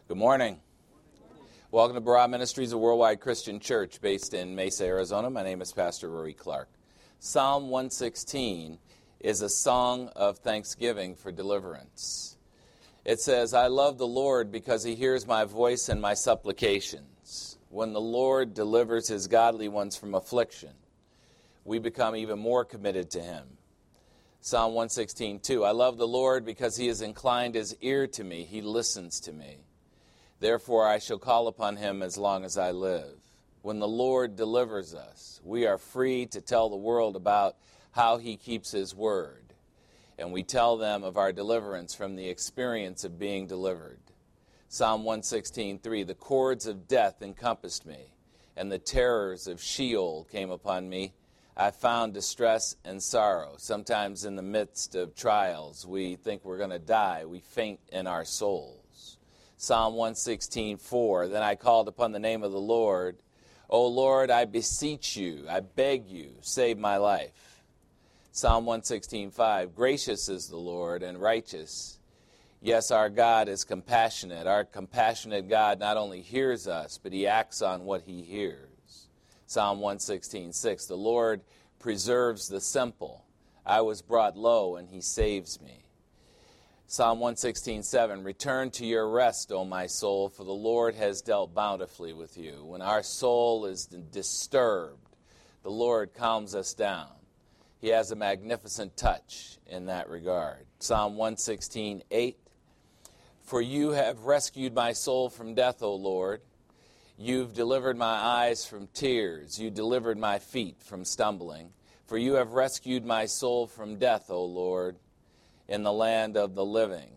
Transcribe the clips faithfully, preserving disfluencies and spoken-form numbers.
Good morning. Welcome to Barah Ministries, a worldwide Christian church based in Mesa, Arizona. My name is Pastor Rory Clark. Psalm one sixteen is a song of thanksgiving for deliverance. It says, I love the Lord because he hears my voice and my supplications. When the Lord delivers his godly ones from affliction, we become even more committed to him. Psalm one sixteen, two. I love the Lord because he has inclined his ear to me. He listens to me. Therefore I shall call upon him as long as I live. When the Lord delivers us, we are free to tell the world about how he keeps his word. And we tell them of our deliverance from the experience of being delivered. Psalm one sixteen, three. The cords of death encompassed me, and the terrors of Sheol came upon me. I found distress and sorrow. Sometimes in the midst of trials, we think we're going to die. We faint in our souls. Psalm one sixteen, four. Then I called upon the name of the Lord. O Lord, I beseech you, I beg you, save my life. Psalm one sixteen, five. Gracious is the Lord and righteous. Yes, our God is compassionate. Our compassionate God not only hears us, but he acts on what he hears. Psalm one sixteen, six. The Lord preserves the simple. I was brought low, and he saves me. Psalm one sixteen, seven. Return to your rest, O my soul, for the Lord has dealt bountifully with you. When our soul is disturbed, the Lord calms us down. He has a magnificent touch in that regard. Psalm one sixteen, eight. For you have rescued my soul from death, O Lord. You've delivered my eyes from tears. You delivered my feet from stumbling. For you have rescued my soul from death, O Lord, in the land of the living.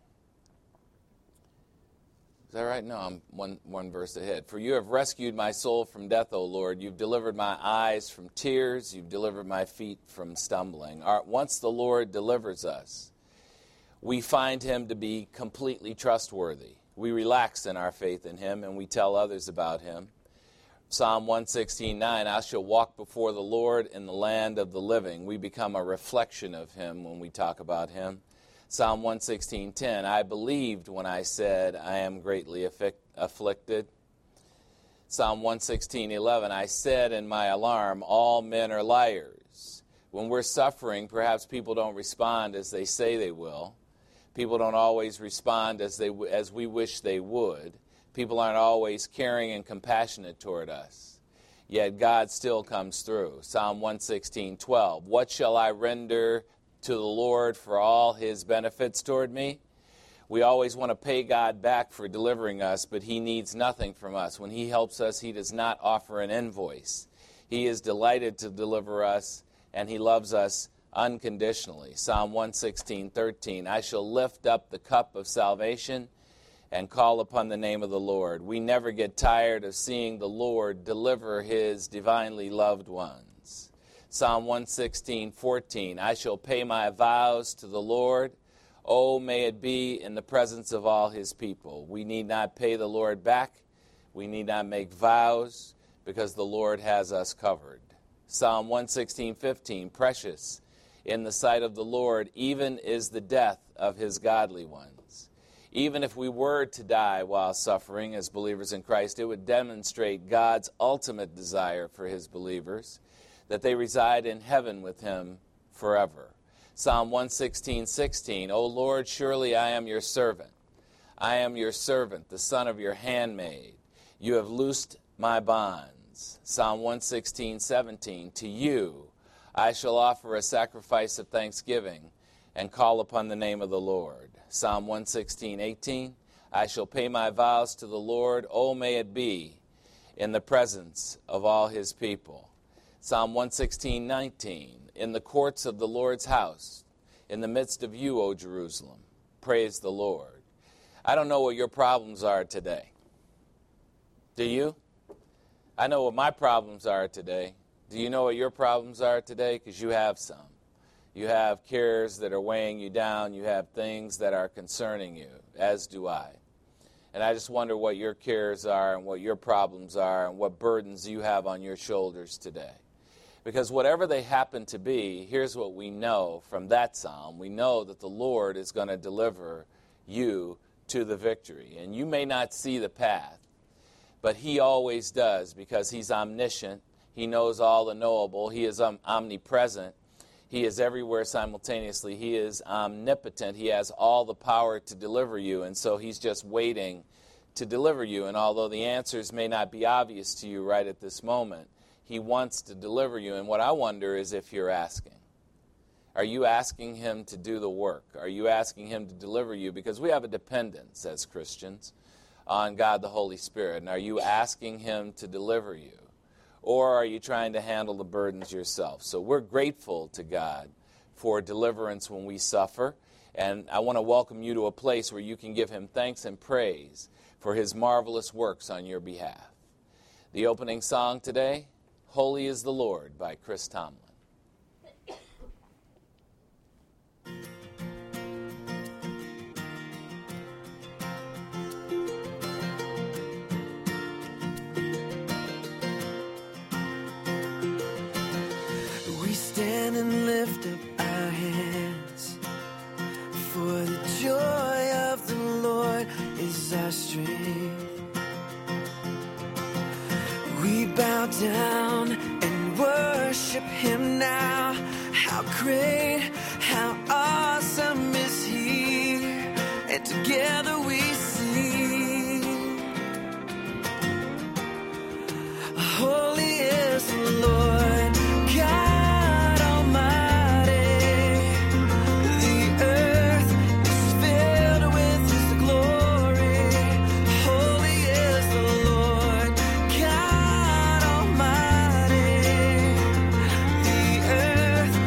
Is that right? No, I'm one, one verse ahead. For you have rescued my soul from death, O Lord. You've delivered my eyes from tears. You've delivered my feet from stumbling. Our, once the Lord delivers us, we find him to be completely trustworthy. We relax in our faith in him, and we tell others about him. Psalm one sixteen, nine, I shall walk before the Lord in the land of the living. We become a reflection of him when we talk about him. Psalm one sixteen, ten, I believed when I said, I am greatly afflicted. Psalm one sixteen, eleven, I said in my alarm, all men are liars. When we're suffering, perhaps people don't respond as they say they will. People don't always respond as they as we wish they would. People aren't always caring and compassionate toward us. Yet God still comes through. Psalm one sixteen, twelve. What shall I render to the Lord for all his benefits toward me? We always want to pay God back for delivering us, but he needs nothing from us. When he helps us, he does not offer an invoice. He is delighted to deliver us, and he loves us unconditionally. Psalm one sixteen, thirteen. I shall lift up the cup of salvation and call upon the name of the Lord. We never get tired of seeing the Lord deliver his divinely loved ones. Psalm one sixteen, fourteen. I shall pay my vows to the Lord. Oh, may it be in the presence of all his people. We need not pay the Lord back. We need not make vows because the Lord has us covered. Psalm one sixteen, fifteen. Precious in the sight of the Lord even is the death of his godly ones. Even if we were to die while suffering as believers in Christ, it would demonstrate God's ultimate desire for his believers, that they reside in heaven with him forever. Psalm one sixteen, sixteen. O Lord, surely I am your servant. I am your servant, the son of your handmaid. You have loosed my bonds. Psalm one sixteen, seventeen. To you I shall offer a sacrifice of thanksgiving and call upon the name of the Lord. Psalm one sixteen, eighteen, I shall pay my vows to the Lord. Oh, may it be in the presence of all his people. Psalm one sixteen, nineteen, in the courts of the Lord's house, in the midst of you, O Jerusalem, praise the Lord. I don't know what your problems are today. Do you? I know what my problems are today. Do you know what your problems are today? Because you have some. You have cares that are weighing you down. You have things that are concerning you, as do I. And I just wonder what your cares are and what your problems are and what burdens you have on your shoulders today. Because whatever they happen to be, here's what we know from that psalm. We know that the Lord is going to deliver you to the victory. And you may not see the path, but he always does, because he's omniscient. He knows all the knowable. He is um, omnipresent. He is everywhere simultaneously. He is omnipotent. He has all the power to deliver you, and so he's just waiting to deliver you. And although the answers may not be obvious to you right at this moment, he wants to deliver you. And what I wonder is if you're asking. Are you asking him to do the work? Are you asking him to deliver you? Because we have a dependence as Christians on God the Holy Spirit. And are you asking him to deliver you? Or are you trying to handle the burdens yourself? So we're grateful to God for deliverance when we suffer. And I want to welcome you to a place where you can give him thanks and praise for his marvelous works on your behalf. The opening song today, Holy is the Lord, by Chris Tomlin. Stand and lift up our hands, for the joy of the Lord is our strength. We bow down and worship him now. How great, how awesome is he, and together we sing, holy is the Lord God.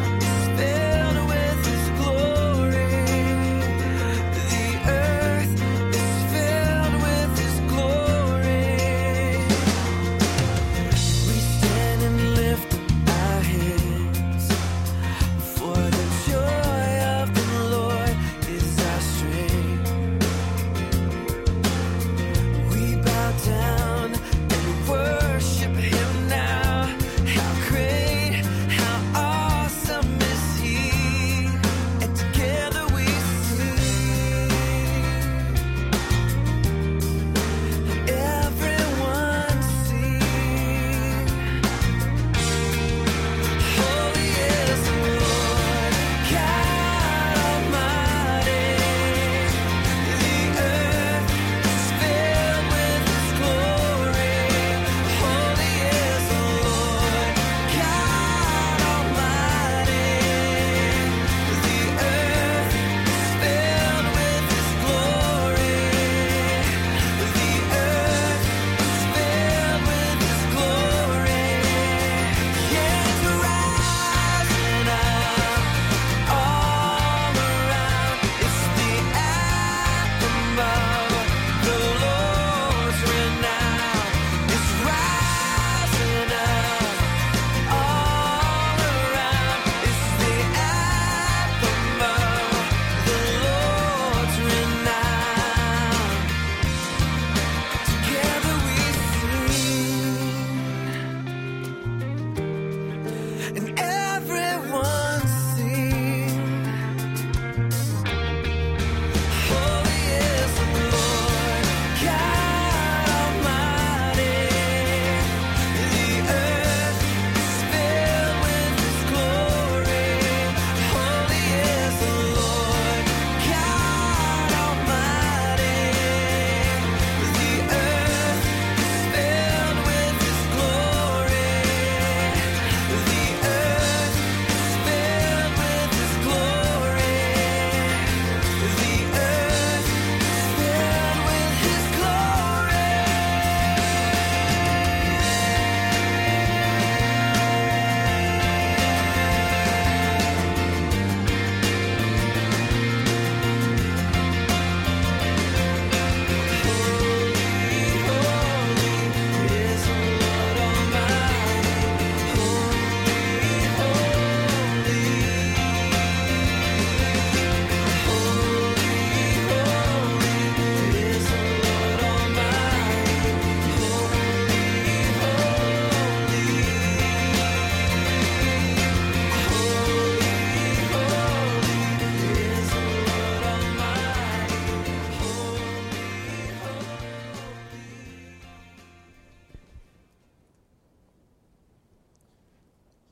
Earth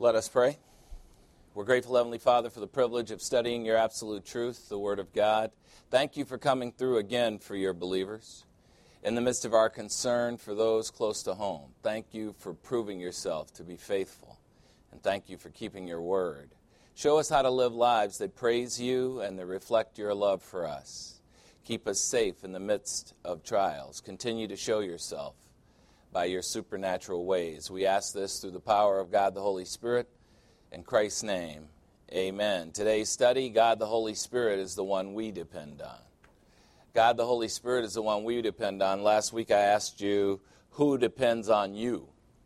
Let us pray. We're grateful, Heavenly Father, for the privilege of studying your absolute truth, the Word of God. Thank you for coming through again for your believers. In the midst of our concern for those close to home, thank you for proving yourself to be faithful. And thank you for keeping your word. Show us how to live lives that praise you and that reflect your love for us. Keep us safe in the midst of trials. Continue to show yourself by your supernatural ways. We ask this through the power of God the Holy Spirit. In Christ's name, amen. Today's study, God the Holy Spirit is the one we depend on. God the Holy Spirit is the one we depend on. Last week I asked you, who depends on you?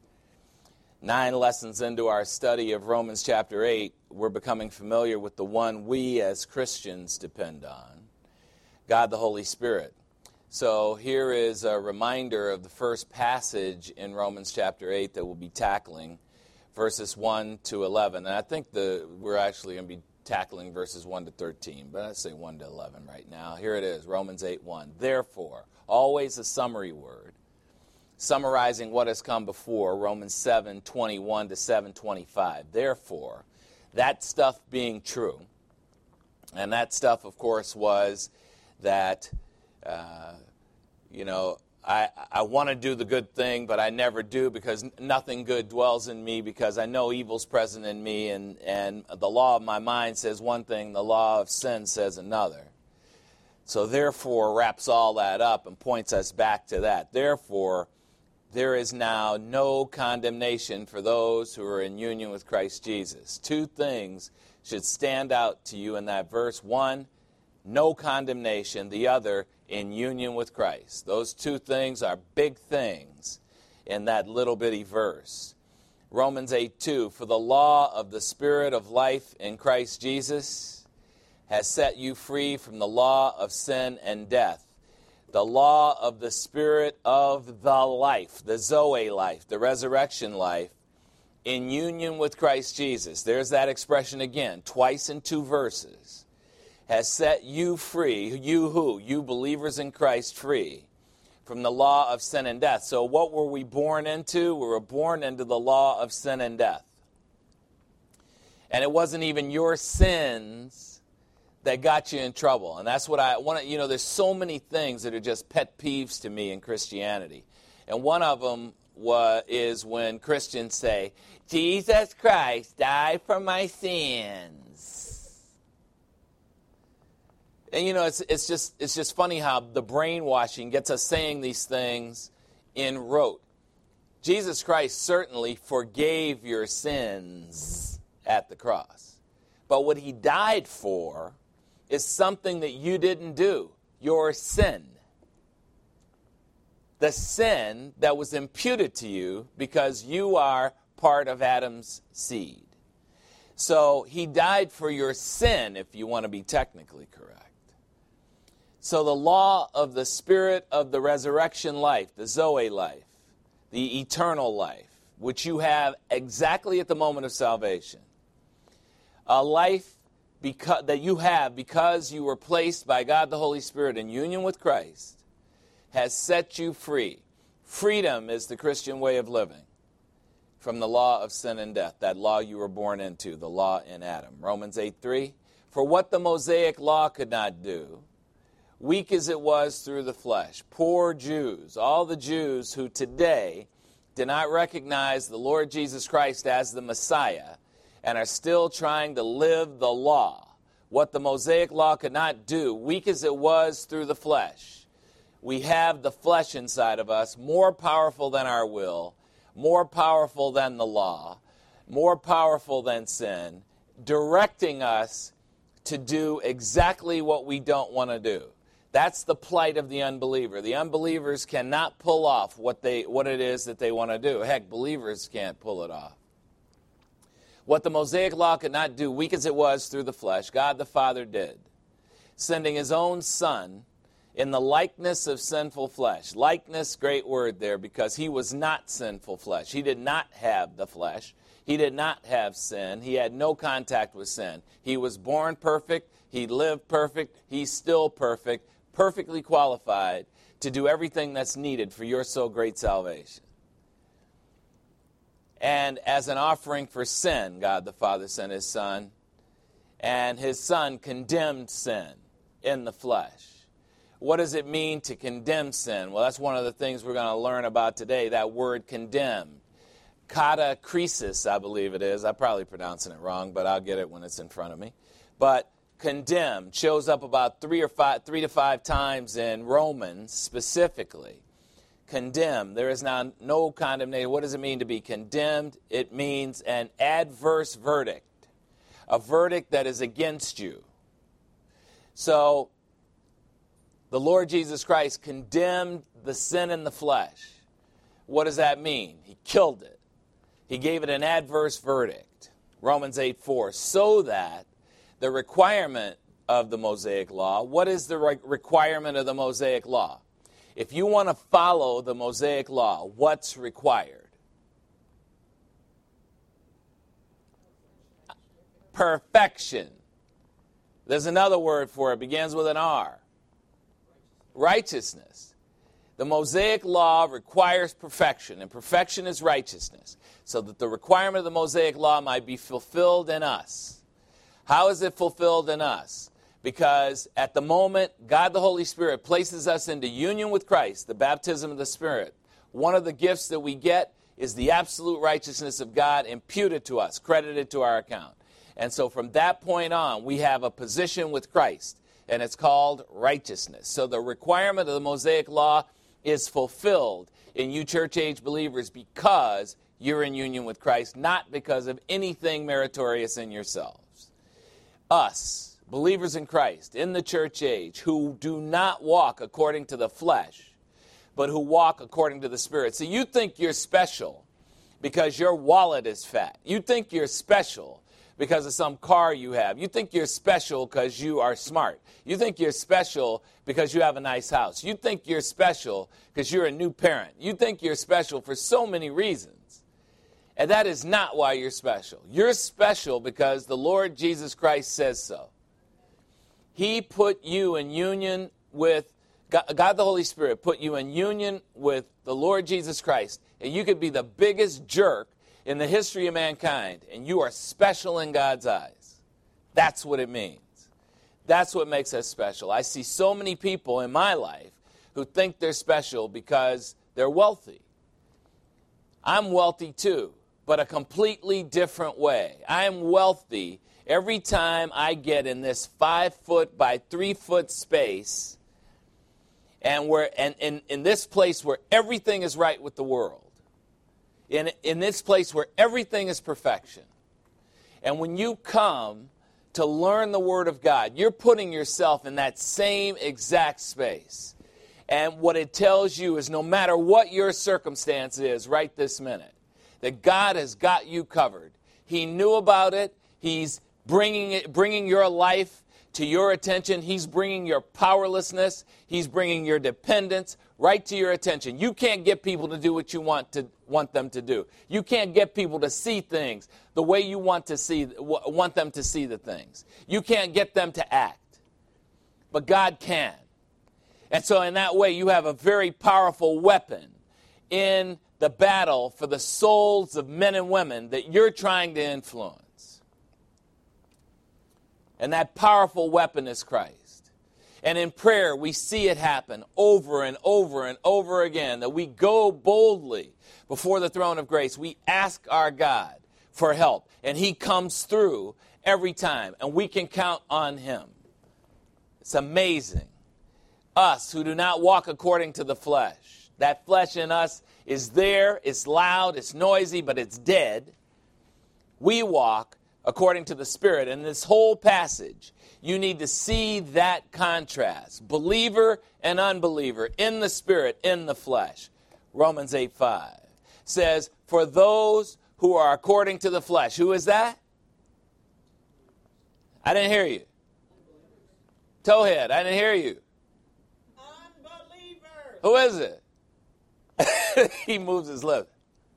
Nine lessons into our study of Romans chapter eight, we're becoming familiar with the one we as Christians depend on, God the Holy Spirit. So here is a reminder of the first passage in Romans chapter eight that we'll be tackling, verses one to eleven. And I think the we're actually going to be tackling verses one to thirteen, but I'd say one to eleven right now. Here it is, Romans eight one. Therefore, always a summary word, summarizing what has come before, Romans seven twenty-one to seven twenty-five. Therefore, that stuff being true, and that stuff, of course, was that Uh, you know, I, I want to do the good thing, but I never do because nothing good dwells in me because I know evil's present in me, and, and the law of my mind says one thing, the law of sin says another. So therefore wraps all that up and points us back to that. Therefore, there is now no condemnation for those who are in union with Christ Jesus. Two things should stand out to you in that verse. One, no condemnation. The other, in union with Christ. Those two things are big things in that little bitty verse. Romans eight two, for the law of the Spirit of life in Christ Jesus has set you free from the law of sin and death. The law of the Spirit of the life, the Zoe life, the resurrection life, in union with Christ Jesus. There's that expression again, twice in two verses. Has set you free, you who? You believers in Christ free from the law of sin and death. So what were we born into? We were born into the law of sin and death. And it wasn't even your sins that got you in trouble. And that's what I want to, you know, there's so many things that are just pet peeves to me in Christianity. And one of them was, is when Christians say, Jesus Christ died for my sins. And, you know, it's it's just it's just funny how the brainwashing gets us saying these things in rote. Jesus Christ certainly forgave your sins at the cross. But what he died for is something that you didn't do, your sin. The sin that was imputed to you because you are part of Adam's seed. So he died for your sin, if you want to be technically correct. So the law of the Spirit of the resurrection life, the Zoe life, the eternal life, which you have exactly at the moment of salvation, a life because, that you have because you were placed by God the Holy Spirit in union with Christ, has set you free. Freedom is the Christian way of living from the law of sin and death, that law you were born into, the law in Adam. Romans eight three, for what the Mosaic law could not do, weak as it was through the flesh. Poor Jews, all the Jews who today do not recognize the Lord Jesus Christ as the Messiah and are still trying to live the law. What the Mosaic law could not do, weak as it was through the flesh. We have the flesh inside of us, more powerful than our will, more powerful than the law, more powerful than sin, directing us to do exactly what we don't want to do. That's the plight of the unbeliever. The unbelievers cannot pull off what they what it is that they want to do. Heck, believers can't pull it off. What the Mosaic law could not do, weak as it was through the flesh, God the Father did, sending his own Son in the likeness of sinful flesh. Likeness, great word there, because he was not sinful flesh. He did not have the flesh. He did not have sin. He had no contact with sin. He was born perfect. He lived perfect. He's still perfect. Perfectly qualified to do everything that's needed for your so great salvation. And as an offering for sin, God the Father sent his Son. And his Son condemned sin in the flesh. What does it mean to condemn sin? Well, that's one of the things we're going to learn about today, that word condemned. Katakrisis, I believe it is. I'm probably pronouncing it wrong, but I'll get it when it's in front of me. But condemned shows up about three or five, three to five times in Romans specifically. Condemned. There is now no condemnation. What does it mean to be condemned? It means an adverse verdict, a verdict that is against you. So, the Lord Jesus Christ condemned the sin in the flesh. What does that mean? He killed it. He gave it an adverse verdict. Romans eight four. So that the requirement of the Mosaic Law, what is the re- requirement of the Mosaic Law? If you want to follow the Mosaic Law, what's required? Perfection. There's another word for it. It begins with an R. Righteousness. The Mosaic Law requires perfection, and perfection is righteousness, so that the requirement of the Mosaic Law might be fulfilled in us. How is it fulfilled in us? Because at the moment, God the Holy Spirit places us into union with Christ, the baptism of the Spirit. One of the gifts that we get is the absolute righteousness of God imputed to us, credited to our account. And so from that point on, we have a position with Christ, and it's called righteousness. So the requirement of the Mosaic Law is fulfilled in you church-age believers because you're in union with Christ, not because of anything meritorious in yourselves. Us, believers in Christ, in the church age, who do not walk according to the flesh, but who walk according to the Spirit. So you think you're special because your wallet is fat. You think you're special because of some car you have. You think you're special because you are smart. You think you're special because you have a nice house. You think you're special because you're a new parent. You think you're special for so many reasons. And that is not why you're special. You're special because the Lord Jesus Christ says so. He put you in union with, God, God the Holy Spirit put you in union with the Lord Jesus Christ. And you could be the biggest jerk in the history of mankind, and you are special in God's eyes. That's what it means. That's what makes us special. I see so many people in my life who think they're special because they're wealthy. I'm wealthy too, but a completely different way. I'm wealthy every time I get in this five foot by three foot space, and we're and in, in this place where everything is right with the world. In, in this place where everything is perfection. And when you come to learn the Word of God, you're putting yourself in that same exact space. And what it tells you is no matter what your circumstance is right this minute, that God has got you covered. He knew about it. He's bringing it, bringing your life to your attention. He's bringing your powerlessness. He's bringing your dependence right to your attention. You can't get people to do what you want to want them to do. You can't get people to see things the way you want to see want them to see the things. You can't get them to act. But God can. And so in that way, you have a very powerful weapon in the battle for the souls of men and women that you're trying to influence. And that powerful weapon is Christ. And in prayer, we see it happen over and over and over again, that we go boldly before the throne of grace. We ask our God for help, and He comes through every time, and we can count on Him. It's amazing. Us who do not walk according to the flesh. That flesh in us is there, it's loud, it's noisy, but it's dead. We walk according to the Spirit. And this whole passage, you need to see that contrast. Believer and unbeliever, in the Spirit, in the flesh. Romans eight five says, for those who are according to the flesh. Who is that? I didn't hear you. Towhead, I didn't hear you. Unbeliever. Who is it? He moves his lips.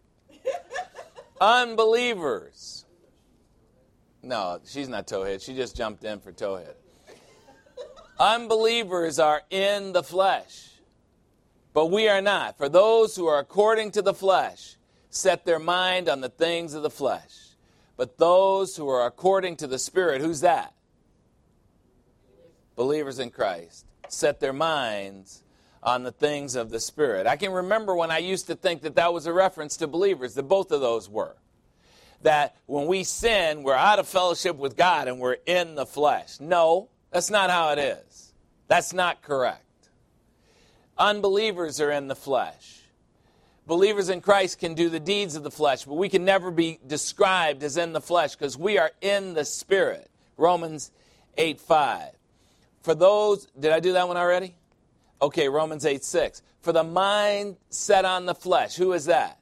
Unbelievers. No, she's not Towhead. She just jumped in for Towhead. Unbelievers are in the flesh, but we are not. For those who are according to the flesh, set their mind on the things of the flesh. But those who are according to the Spirit, who's that? Believers in Christ. Set their minds on the things of the Spirit. I can remember when I used to think that that was a reference to believers, that both of those were. That when we sin, we're out of fellowship with God and we're in the flesh. No, that's not how it is. That's not correct. Unbelievers are in the flesh. Believers in Christ can do the deeds of the flesh, but we can never be described as in the flesh because we are in the Spirit. Romans eight five. For those, did I do that one already? Okay, Romans eight six. For the mind set on the flesh, who is that?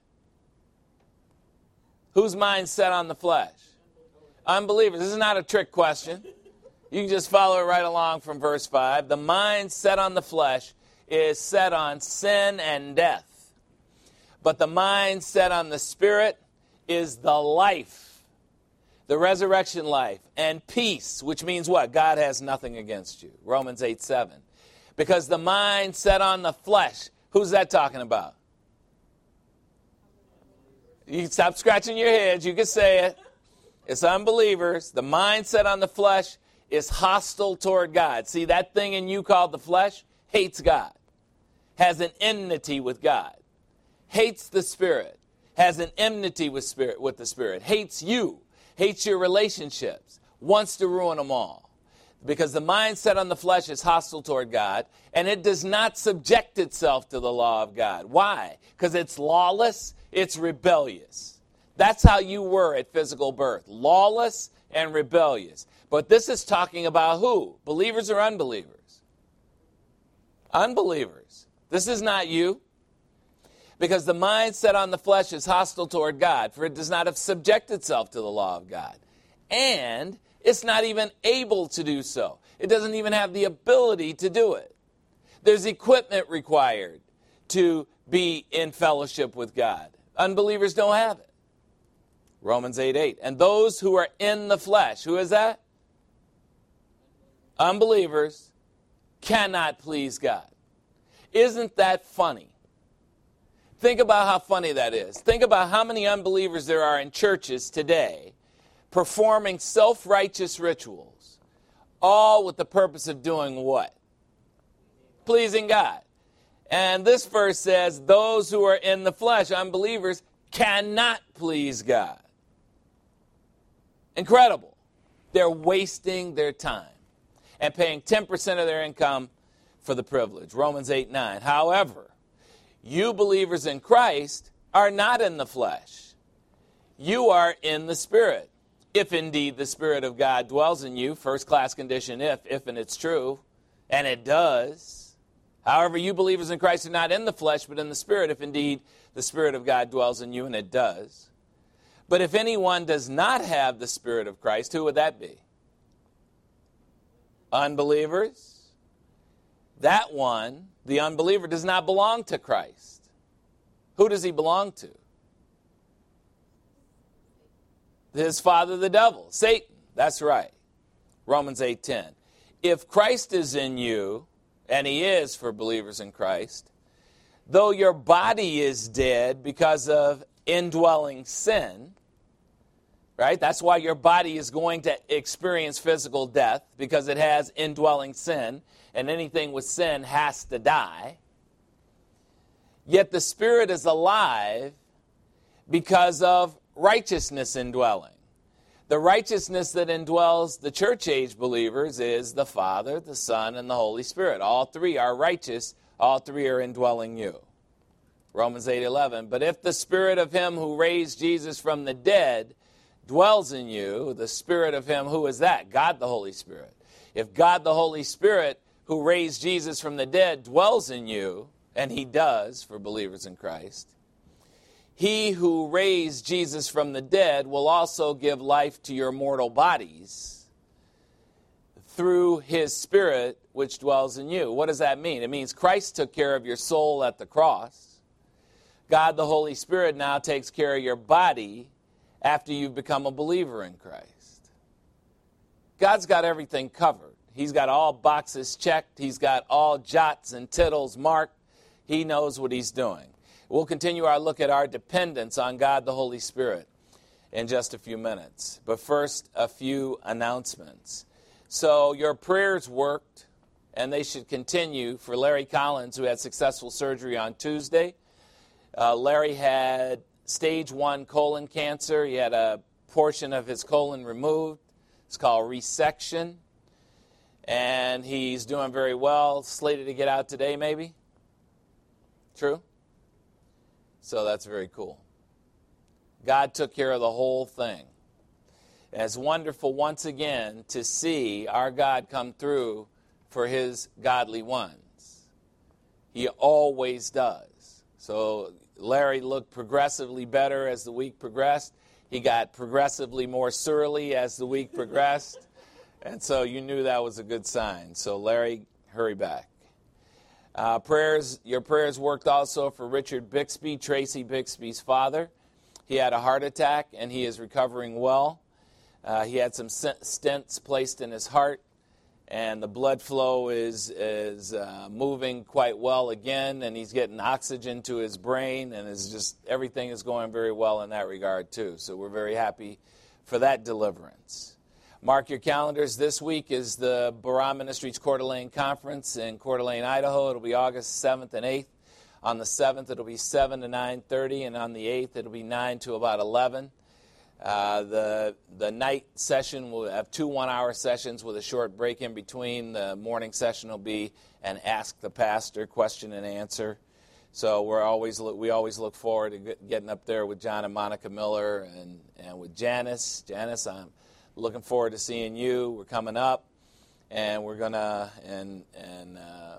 Whose mind set on the flesh? Unbelievers. This is not a trick question. You can just follow it right along from verse five. The mind set on the flesh is set on sin and death. But the mind set on the Spirit is the life, the resurrection life, and peace, which means what? God has nothing against you. Romans eight seven. Because the mind set on the flesh, who's that talking about? You can stop scratching your heads. You can say it. It's unbelievers. The mind set on the flesh is hostile toward God. See, that thing in you called the flesh hates God, has an enmity with God, hates the Spirit, has an enmity with spirit with the Spirit, hates you, hates your relationships, wants to ruin them all. Because the mind set on the flesh is hostile toward God, and it does not subject itself to the law of God. Why? Because it's lawless, it's rebellious. That's how you were at physical birth, lawless and rebellious. But this is talking about who? Believers or unbelievers? Unbelievers. This is not you. Because the mind set on the flesh is hostile toward God, for it does not have subject itself to the law of God. And it's not even able to do so. It doesn't even have the ability to do it. There's equipment required to be in fellowship with God. Unbelievers don't have it. Romans eight eight. And those who are in the flesh, who is that? Unbelievers cannot please God. Isn't that funny? Think about how funny that is. Think about how many unbelievers there are in churches today performing self-righteous rituals, all with the purpose of doing what? Pleasing God. And this verse says, those who are in the flesh, unbelievers, cannot please God. Incredible. They're wasting their time and paying ten percent of their income for the privilege. Romans eight nine. However, you believers in Christ are not in the flesh. You are in the Spirit. If indeed the Spirit of God dwells in you, first class condition if, if and it's true, and it does. However, you believers in Christ are not in the flesh, but in the Spirit, if indeed the Spirit of God dwells in you, and it does. But if anyone does not have the Spirit of Christ, who would that be? Unbelievers. That one, the unbeliever, does not belong to Christ. Who does he belong to? His father, the devil, Satan. That's right. Romans eight ten. If Christ is in you, and he is for believers in Christ, though your body is dead because of indwelling sin, right? That's why your body is going to experience physical death, because it has indwelling sin, and anything with sin has to die. Yet the Spirit is alive because of righteousness indwelling. The righteousness that indwells the church-age believers is the Father, the Son, and the Holy Spirit. All three are righteous. All three are indwelling you. Romans eight eleven. But if the Spirit of him who raised Jesus from the dead dwells in you, the Spirit of him, who is that? God the Holy Spirit. If God the Holy Spirit, who raised Jesus from the dead, dwells in you, and he does for believers in Christ, he who raised Jesus from the dead will also give life to your mortal bodies through his Spirit which dwells in you. What does that mean? It means Christ took care of your soul at the cross. God the Holy Spirit now takes care of your body after you've become a believer in Christ. God's got everything covered. He's got all boxes checked. He's got all jots and tittles marked. He knows what he's doing. We'll continue our look at our dependence on God the Holy Spirit in just a few minutes. But first, a few announcements. So your prayers worked, and they should continue for Larry Collins, who had successful surgery on Tuesday. Uh, Larry had stage one colon cancer. He had a portion of his colon removed. It's called resection. And he's doing very well. Slated to get out today, maybe? True? So that's very cool. God took care of the whole thing. And it's wonderful once again to see our God come through for his godly ones. He always does. So Larry looked progressively better as the week progressed. He got progressively more surly as the week progressed. And so you knew that was a good sign. So Larry, hurry back. Uh, prayers, your prayers worked also for Richard Bixby, Tracy Bixby's father. He had a heart attack and he is recovering well. Uh, he had some stents placed in his heart, and the blood flow is is uh, moving quite well again, and he's getting oxygen to his brain, and is just everything is going very well in that regard too. So we're very happy for that deliverance. Mark your calendars. This week is the Barah Ministries Coeur d'Alene Conference in Coeur d'Alene, Idaho. It'll be August seventh and eighth. On the seventh, it'll be seven to nine thirty, and on the eighth, it'll be nine to about eleven. Uh, the the night session will have two one-hour sessions with a short break in between. The morning session will be an Ask the Pastor question and answer. So we're always we always look forward to getting up there with John and Monica Miller and, and with Janice. Janice, I'm looking forward to seeing you. We're coming up, and we're gonna and and uh,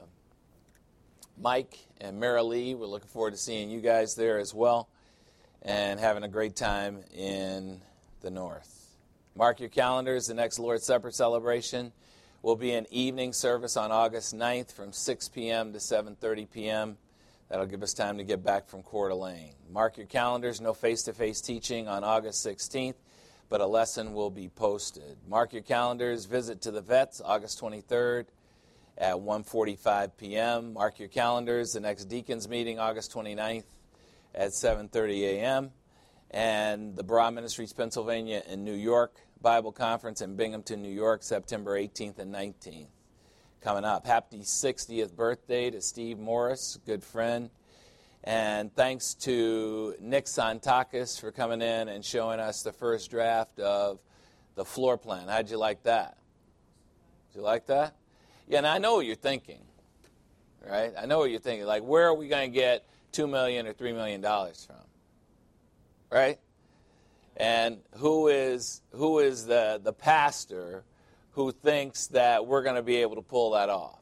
Mike and Mara Lee. We're looking forward to seeing you guys there as well, and having a great time in the north. Mark your calendars. The next Lord's Supper celebration will be an evening service on August ninth from six p.m. to seven thirty p.m. That'll give us time to get back from Coeur d'Alene. Mark your calendars. No face-to-face teaching on August sixteenth, but a lesson will be posted. Mark your calendars. Visit to the Vets August twenty-third at one forty-five p.m. Mark your calendars. The next Deacons meeting August twenty-ninth at seven thirty a.m. And the Barah Ministries Pennsylvania and New York Bible Conference in Binghamton, New York, September eighteenth and nineteenth. Coming up. Happy sixtieth birthday to Steve Morris, good friend. And thanks to Nick Santakis for coming in and showing us the first draft of the floor plan. How'd you like that? Did you like that? Yeah, and I know what you're thinking, right? I know what you're thinking. Like, where are we going to get two million dollars or three million dollars from? Right? And who is who is the, the pastor who thinks that we're going to be able to pull that off?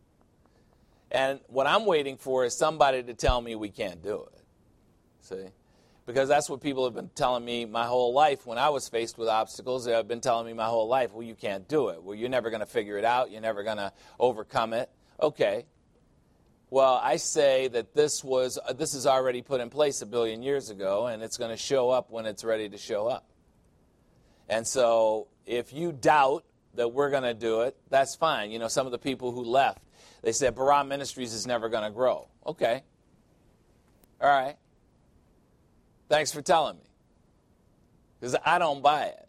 And what I'm waiting for is somebody to tell me we can't do it. See? Because that's what people have been telling me my whole life when I was faced with obstacles. They have been telling me my whole life, well, you can't do it. Well, you're never going to figure it out. You're never going to overcome it. Okay. Well, I say that this was uh, this is already put in place a billion years ago, and it's going to show up when it's ready to show up. And so if you doubt that we're going to do it, that's fine. You know, some of the people who left, they said Barah Ministries is never going to grow. Okay. All right. Thanks for telling me. Because I don't buy it.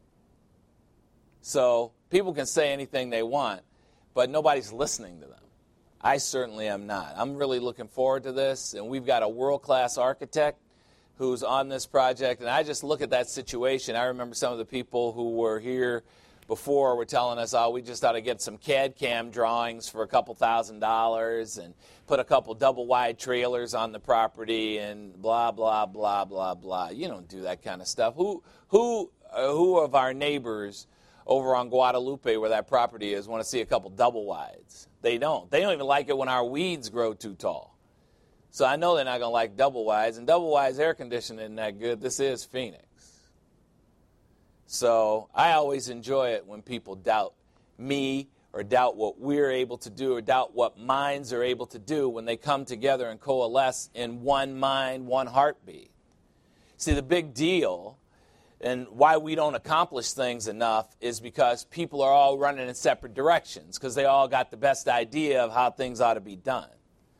So people can say anything they want, but nobody's listening to them. I certainly am not. I'm really looking forward to this, and we've got a world-class architect who's on this project, and I just look at that situation. I remember some of the people who were here before were telling us, oh, we just ought to get some C A D C A M drawings for a couple thousand dollars and put a couple double-wide trailers on the property and blah, blah, blah, blah, blah. You don't do that kind of stuff. Who, who, uh, who of our neighbors over on Guadalupe, where that property is, want to see a couple double-wides? They don't. They don't even like it when our weeds grow too tall. So I know they're not going to like double-wides, and double-wides air conditioning isn't that good. This is Phoenix. So I always enjoy it when people doubt me or doubt what we're able to do or doubt what minds are able to do when they come together and coalesce in one mind, one heartbeat. See, the big deal and why we don't accomplish things enough is because people are all running in separate directions because they all got the best idea of how things ought to be done.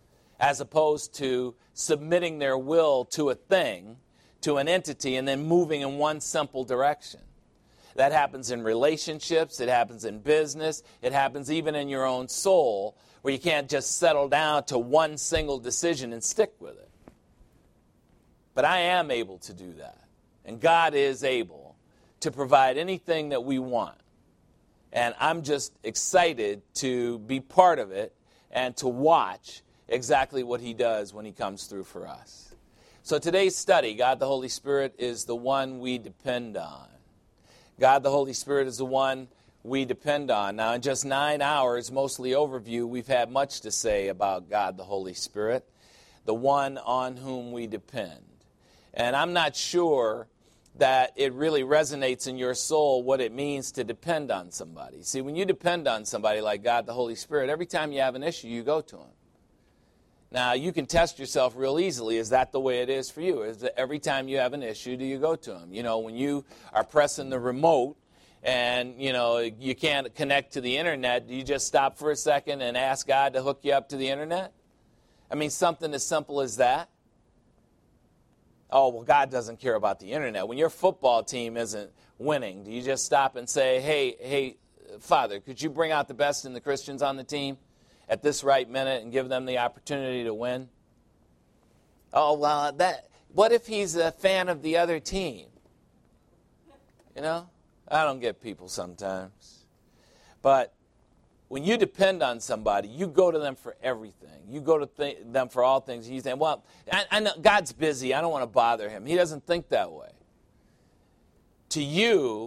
as opposed to submitting their will to a thing, to an entity, and then moving in one simple direction. That happens in relationships, it happens in business, it happens even in your own soul, where you can't just settle down to one single decision and stick with it. But I am able to do that. And God is able to provide anything that we want. And I'm just excited to be part of it and to watch exactly what he does when he comes through for us. So today's study, God the Holy Spirit is the one we depend on. God the Holy Spirit is the one we depend on. Now, in just nine hours, mostly overview, we've had much to say about God the Holy Spirit, the one on whom we depend. And I'm not sure that it really resonates in your soul what it means to depend on somebody. See, when you depend on somebody like God the Holy Spirit, every time you have an issue, you go to him. Now, you can test yourself real easily. Is that the way it is for you? Is that every time you have an issue, do you go to him? You know, when you are pressing the remote and, you know, you can't connect to the internet, do you just stop for a second and ask God to hook you up to the internet? I mean, something as simple as that. Oh, well, God doesn't care about the internet. When your football team isn't winning, do you just stop and say, hey, hey, Father, could you bring out the best in the Christians on the team at this right minute and give them the opportunity to win? Oh, well, that. What if he's a fan of the other team? You know, I don't get people sometimes. But when you depend on somebody, you go to them for everything. You go to th- them for all things. You think, well, I, I know God's busy. I don't want to bother him. He doesn't think that way. To you,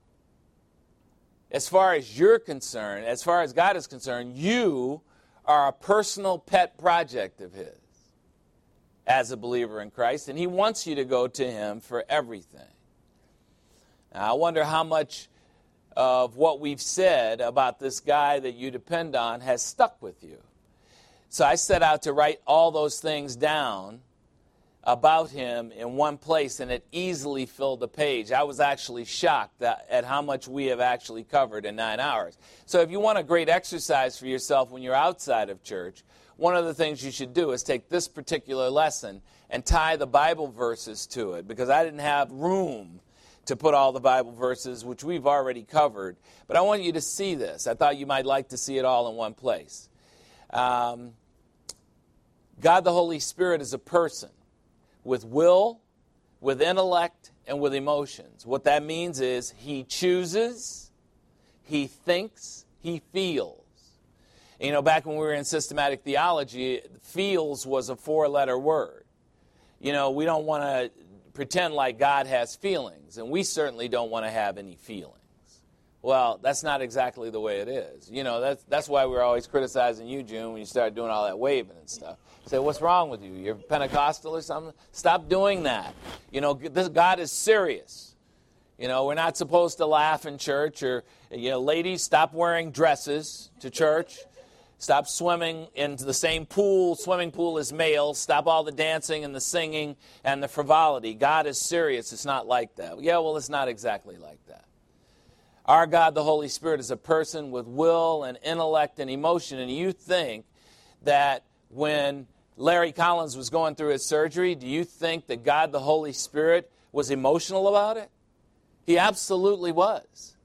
as far as you're concerned, as far as God is concerned, you are a personal pet project of his as a believer in Christ, and he wants you to go to him for everything. Now, I wonder how much of what we've said about this guy that you depend on has stuck with you. So I set out to write all those things down about him in one place, and it easily filled the page. I was actually shocked at, at how much we have actually covered in nine hours. So if you want a great exercise for yourself when you're outside of church, one of the things you should do is take this particular lesson and tie the Bible verses to it, because I didn't have room to put all the Bible verses, which we've already covered. But I want you to see this. I thought you might like to see it all in one place. Um, God the Holy Spirit is a person with will, with intellect, and with emotions. What that means is he chooses, he thinks, he feels. You know, back when we were in systematic theology, feels was a four-letter word. You know, we don't want to pretend like God has feelings, and we certainly don't want to have any feelings. Well, that's not exactly the way it is. You know, that's that's why we're always criticizing you, June, when you start doing all that waving and stuff. Say, what's wrong with you? You're Pentecostal or something? Stop doing that. You know, this God is serious. You know, we're not supposed to laugh in church, or, you know, ladies, stop wearing dresses to church. Stop swimming into the same pool, swimming pool as males. Stop all the dancing and the singing and the frivolity. God is serious. It's not like that. Yeah, well, it's not exactly like that. Our God, the Holy Spirit, is a person with will and intellect and emotion. And you think that when Larry Collins was going through his surgery, do you think that God, the Holy Spirit, was emotional about it? He absolutely was.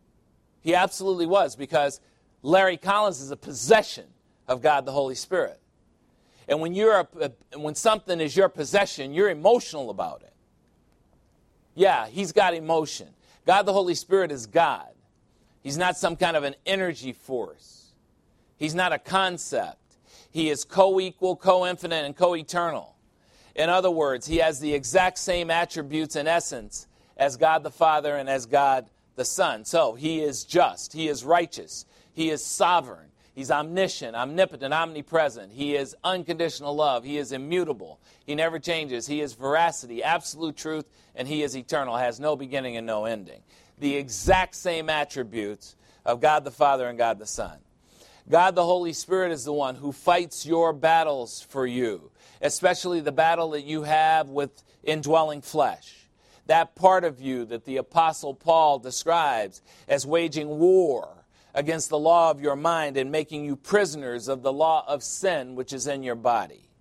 He absolutely was, because Larry Collins is a possession of God the Holy Spirit. And when you're a, when something is your possession, you're emotional about it. Yeah, he's got emotion. God the Holy Spirit is God. He's not some kind of an energy force. He's not a concept. He is co-equal, co-infinite, and co-eternal. In other words, he has the exact same attributes and essence as God the Father and as God the Son. So he is just. He is righteous. He is sovereign. He's omniscient, omnipotent, omnipresent. He is unconditional love. He is immutable. He never changes. He is veracity, absolute truth, and he is eternal, has no beginning and no ending. The exact same attributes of God the Father and God the Son. God the Holy Spirit is the one who fights your battles for you, especially the battle that you have with indwelling flesh. That part of you that the Apostle Paul describes as waging war against the law of your mind and making you prisoners of the law of sin which is in your body.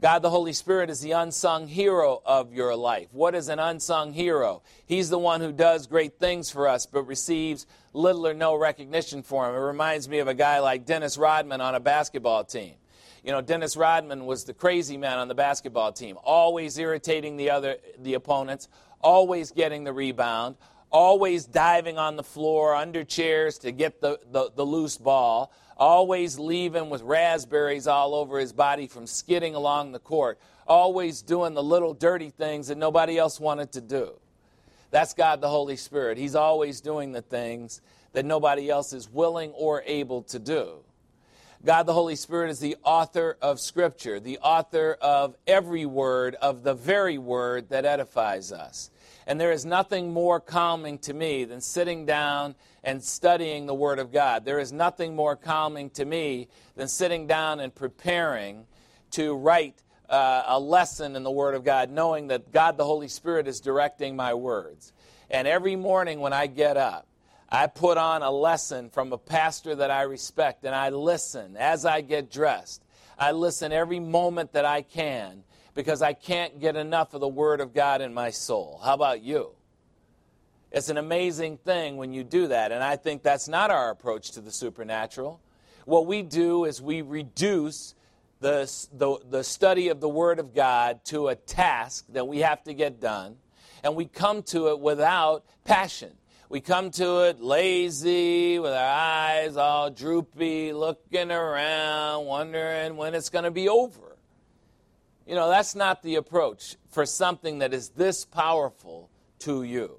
God the Holy Spirit is the unsung hero of your life. What is an unsung hero? He's the one who does great things for us but receives little or no recognition for him. It reminds me of a guy like Dennis Rodman on a basketball team. You know, Dennis Rodman was the crazy man on the basketball team, always irritating the other the opponents, always getting the rebound, always diving on the floor under chairs to get the, the, the loose ball, always leaving with raspberries all over his body from skidding along the court, always doing the little dirty things that nobody else wanted to do. That's God the Holy Spirit. He's always doing the things that nobody else is willing or able to do. God the Holy Spirit is the author of Scripture, the author of every word, of the very word that edifies us. And there is nothing more calming to me than sitting down and studying the Word of God. There is nothing more calming to me than sitting down and preparing to write uh, a lesson in the Word of God, knowing that God the Holy Spirit is directing my words. And every morning when I get up, I put on a lesson from a pastor that I respect, and I listen as I get dressed. I listen every moment that I can, because I can't get enough of the Word of God in my soul. How about you? It's an amazing thing when you do that, and I think that's not our approach to the supernatural. What we do is we reduce the, the, the study of the Word of God to a task that we have to get done, and we come to it without passion. We come to it lazy, with our eyes all droopy, looking around, wondering when it's going to be over. You know, that's not the approach for something that is this powerful to you.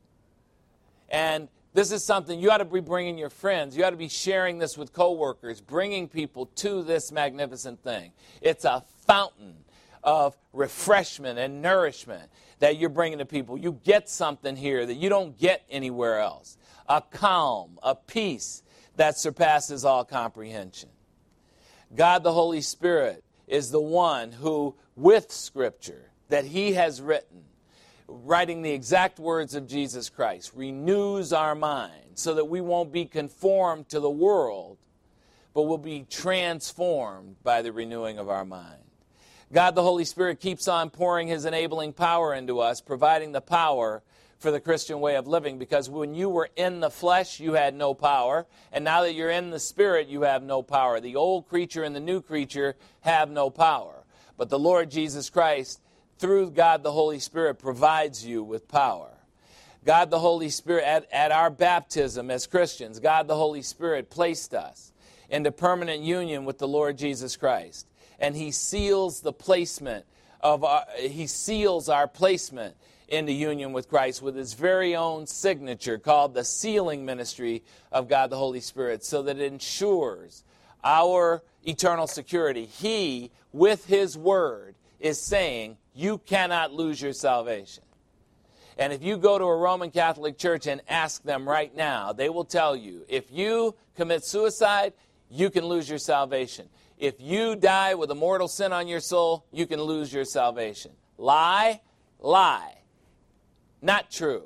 And this is something you ought to be bringing your friends. You ought to be sharing this with coworkers, bringing people to this magnificent thing. It's a fountain of refreshment and nourishment that you're bringing to people. You get something here that you don't get anywhere else. A calm, a peace that surpasses all comprehension. God the Holy Spirit is the one who, with Scripture that He has written, writing the exact words of Jesus Christ, renews our mind so that we won't be conformed to the world, but will be transformed by the renewing of our mind. God the Holy Spirit keeps on pouring His enabling power into us, providing the power for the Christian way of living, because when you were in the flesh, you had no power, and now that you're in the Spirit, you have no power. The old creature and the new creature have no power, but the Lord Jesus Christ, through God the Holy Spirit, provides you with power. God the Holy Spirit, at, at our baptism as Christians, God the Holy Spirit placed us into permanent union with the Lord Jesus Christ. And He seals the placement of our, He seals our placement into union with Christ with His very own signature, called the sealing ministry of God the Holy Spirit, so that it ensures our eternal security. He, with His word, is saying, you cannot lose your salvation. And if you go to a Roman Catholic church and ask them right now, they will tell you, if you commit suicide, you can lose your salvation. If you die with a mortal sin on your soul, you can lose your salvation. Lie, lie. Not true.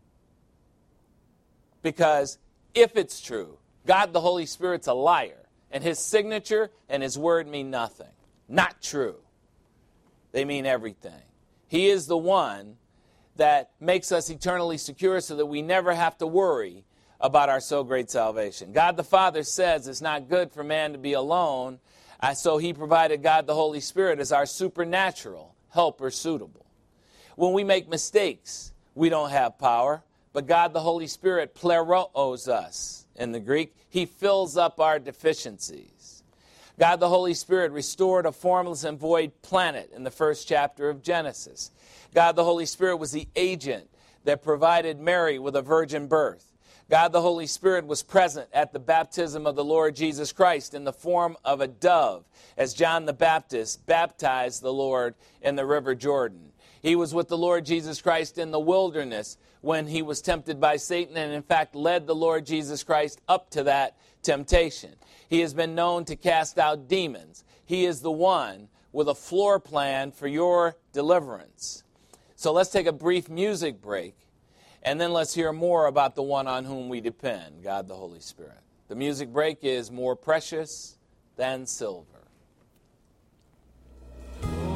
Because if it's true, God the Holy Spirit's a liar, and His signature and His word mean nothing. Not true. They mean everything. He is the one that makes us eternally secure so that we never have to worry about our so great salvation. God the Father says it's not good for man to be alone, so He provided God the Holy Spirit as our supernatural helper suitable. When we make mistakes, we don't have power, but God the Holy Spirit pleros us in the Greek. He fills up our deficiencies. God the Holy Spirit restored a formless and void planet in the first chapter of Genesis. God the Holy Spirit was the agent that provided Mary with a virgin birth. God the Holy Spirit was present at the baptism of the Lord Jesus Christ in the form of a dove, as John the Baptist baptized the Lord in the river Jordan. He was with the Lord Jesus Christ in the wilderness when He was tempted by Satan, and in fact led the Lord Jesus Christ up to that temptation. He has been known to cast out demons. He is the one with a floor plan for your deliverance. So let's take a brief music break, and then let's hear more about the one on whom we depend, God the Holy Spirit. The music break is More Precious Than Silver.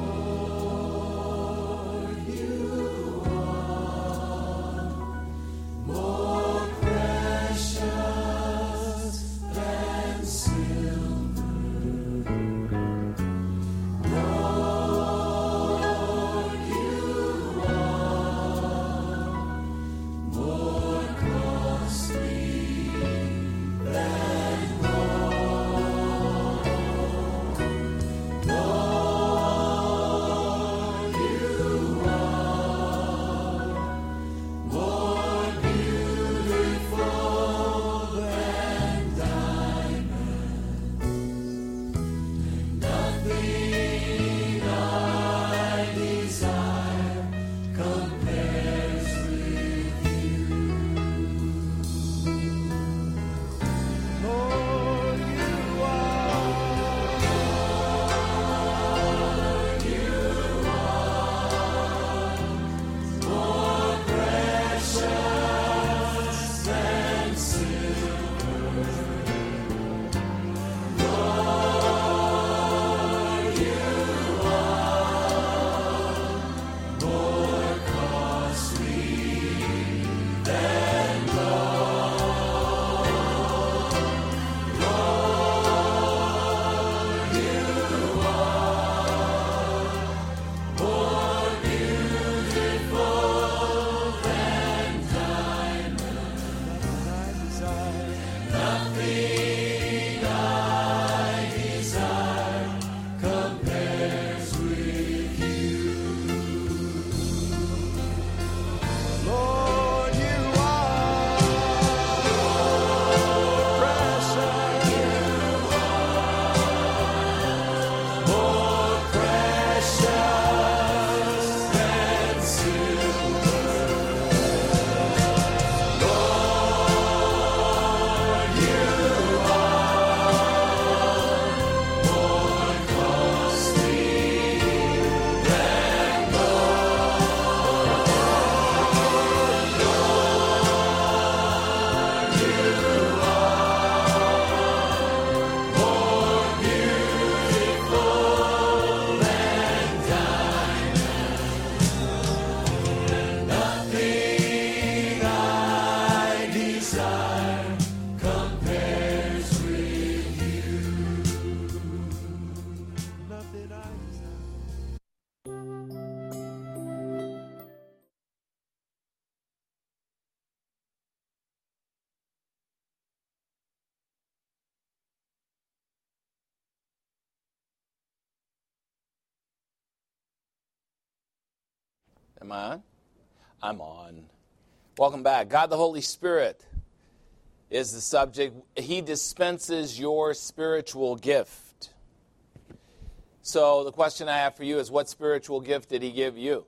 Am I on? I'm on. Welcome back. God the Holy Spirit is the subject. He dispenses your spiritual gift. So the question I have for you is, what spiritual gift did he give you?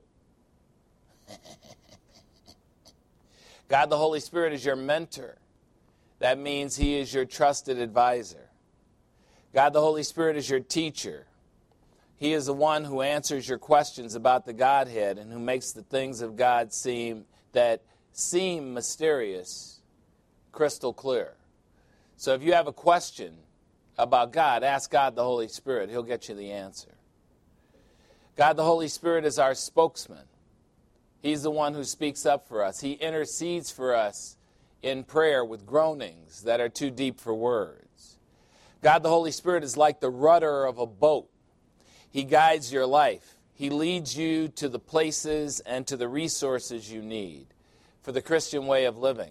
God the Holy Spirit is your mentor. That means he is your trusted advisor. God the Holy Spirit is your teacher. He is the one who answers your questions about the Godhead and who makes the things of God seem that seem mysterious crystal clear. So if you have a question about God, ask God the Holy Spirit. He'll get you the answer. God the Holy Spirit is our spokesman. He's the one who speaks up for us. He intercedes for us in prayer with groanings that are too deep for words. God the Holy Spirit is like the rudder of a boat. He guides your life. He leads you to the places and to the resources you need for the Christian way of living.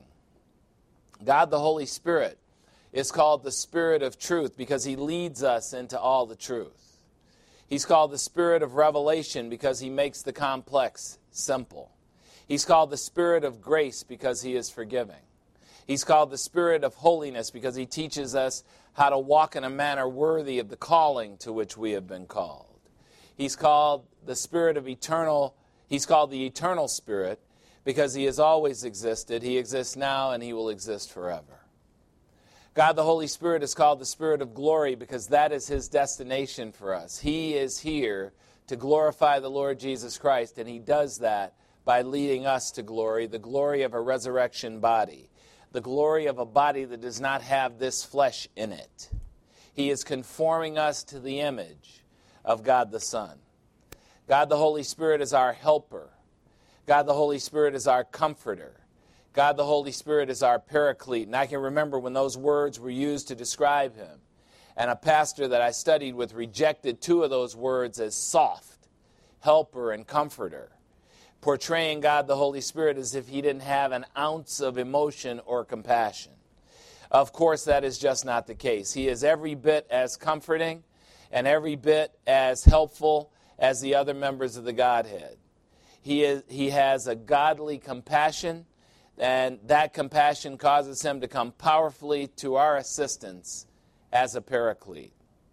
God the Holy Spirit is called the Spirit of Truth because he leads us into all the truth. He's called the Spirit of Revelation because he makes the complex simple. He's called the Spirit of Grace because he is forgiving. He's called the Spirit of Holiness because he teaches us how to walk in a manner worthy of the calling to which we have been called. He's called the Spirit of Eternal, he's called the Eternal Spirit because he has always existed, he exists now, and he will exist forever. God the Holy Spirit is called the Spirit of Glory because that is his destination for us. He is here to glorify the Lord Jesus Christ, and he does that by leading us to glory, the glory of a resurrection body, the glory of a body that does not have this flesh in it. He is conforming us to the image of God the Son. God the Holy Spirit is our helper. God the Holy Spirit is our comforter. God the Holy Spirit is our paraclete. And I can remember when those words were used to describe him. And a pastor that I studied with rejected two of those words as soft, helper and comforter, portraying God the Holy Spirit as if he didn't have an ounce of emotion or compassion. Of course, that is just not the case. He is every bit as comforting and every bit as helpful as the other members of the Godhead. He is, he has a godly compassion, and that compassion causes him to come powerfully to our assistance as a paraclete.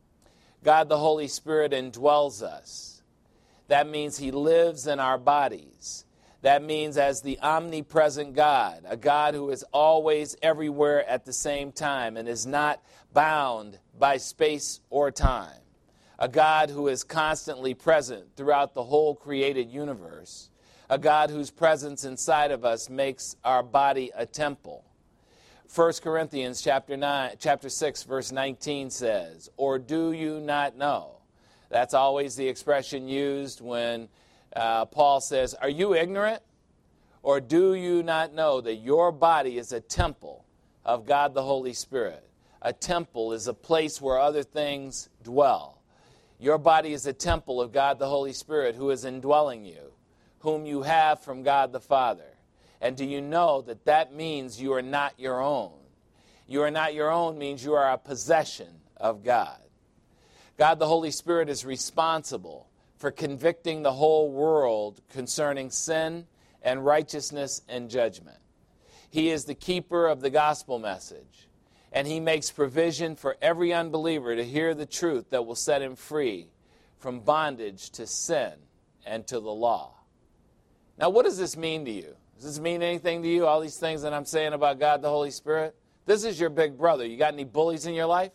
God the Holy Spirit indwells us. That means he lives in our bodies. That means as the omnipresent God, a God who is always everywhere at the same time and is not bound by space or time. A God who is constantly present throughout the whole created universe. A God whose presence inside of us makes our body a temple. First Corinthians chapter nine, chapter six, verse nineteen says, "Or do you not know?" That's always the expression used when uh, Paul says, "Are you ignorant? Or do you not know that your body is a temple of God the Holy Spirit?" A temple is a place where other things dwell. Your body is a temple of God the Holy Spirit who is indwelling you, whom you have from God the Father. And do you know that that means you are not your own? You are not your own means you are a possession of God. God the Holy Spirit is responsible for convicting the whole world concerning sin and righteousness and judgment. He is the keeper of the gospel message, and he makes provision for every unbeliever to hear the truth that will set him free from bondage to sin and to the law. Now, what does this mean to you? Does this mean anything to you, all these things that I'm saying about God the Holy Spirit? This is your big brother. You got any bullies in your life?